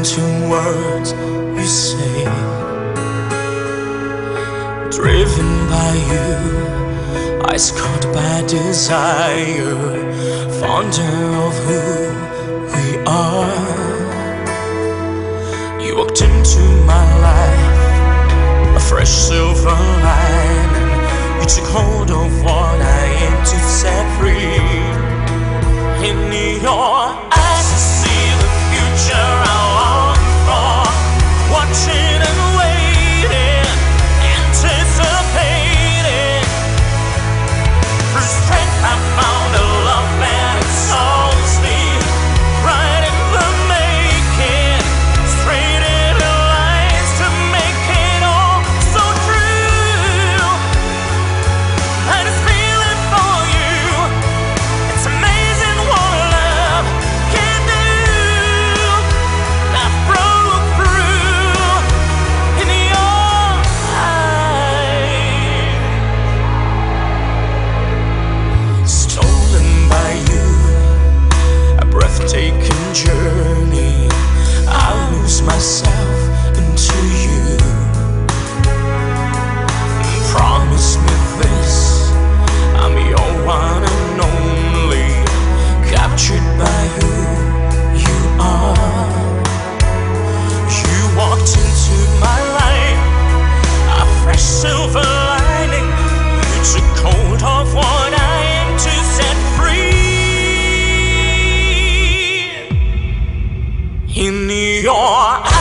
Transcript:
to words you say. Driven by you, eyes caught by desire, fonder of who we are. You walked into my life, a fresh silver lining. You took hold of what I am to set free. In your eyes I see the future I long for, watching and waiting, anticipating. Through strength I found a love that exalts me, right in the making, straight in the lines to make it all so true. I just feel it for you. It's amazing what love can do. I broke through in your eyes. Stolen by you, a breathtaking journey. I lose myself into you. Promise me this, I'm your one and only, captured by who you are. You walked into my life, a fresh silver lining. You took hold of what I am to set free. In your